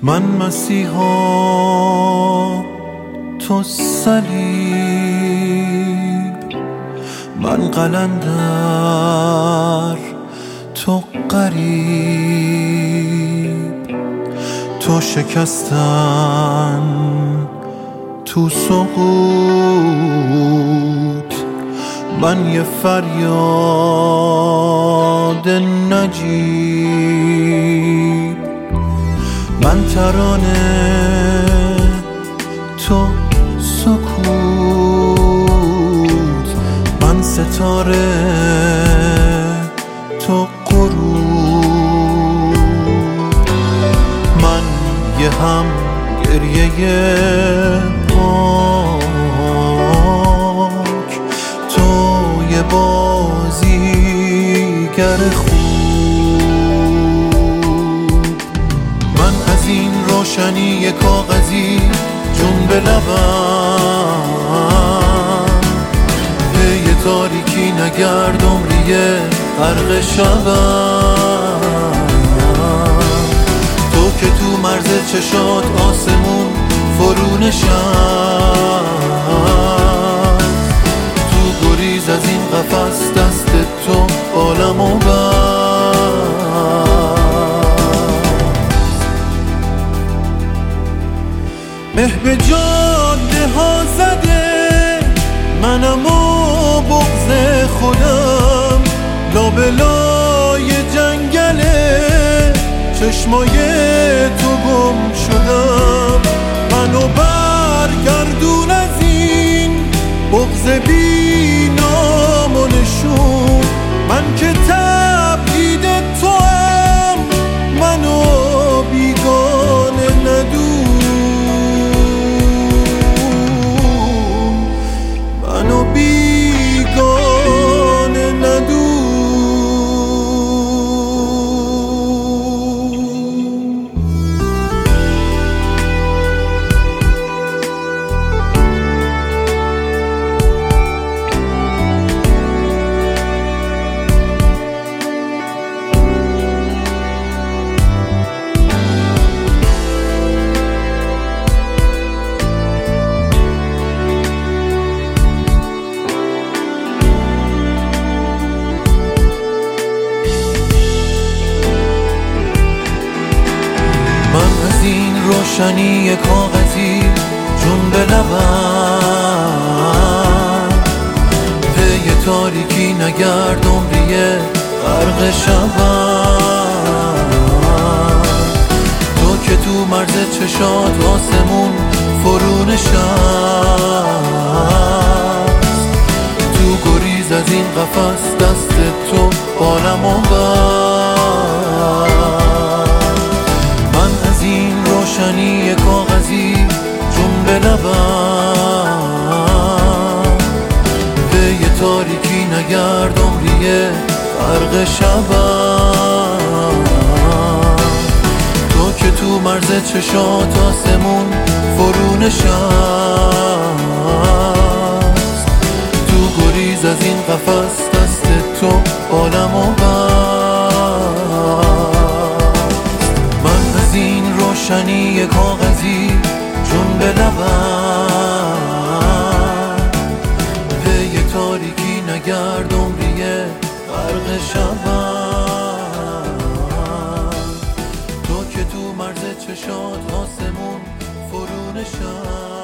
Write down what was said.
من مسیحا تو صلیب، من قلندر تو غریب، تو شکستن تو سقوط، من یه فریاد نجیب، من ترانه تو سکوت، من ستاره تو غروب، من یه هم گریه پاک، تو یه بازیگر خوب، من از این روشنی کاغذی جون به لبم، پی تاریکی نگرد عمریه غرق شبم، تو که تو مرز چشات آسمون فرو نشست، تو گریز از این قفس دست تو عالمو بست، مه به جاده ها زده منم و بغض خودم، لابلای جنگله چشمای تو گم شدم، منو برگردون از این بغض بی نام و نشون، من که تبعید تو هم منو بیگانه ندون، منو بیگانه ندون. روشنی کاغذی جون به لبم، پی تاریکی نگرد عمریه غرق شبم، تو که تو مرز چشات آسمون فرو نشست، تو گریز از این قفس دست تو عالمو بست، من از این روشنی کاغذی جون به لبم، پی تاریکی نگرد عمریه غرق شبم، تو که تو مرز چشات آسمون فرو نشست، تو گریز از این قفس دست تو عالمو بست، من از این روشنی کاغذی جون به لبم، پی تاریکی نگرد عمریه غرق شبم، تو که تو مرز چشات آسمون فرو نشست.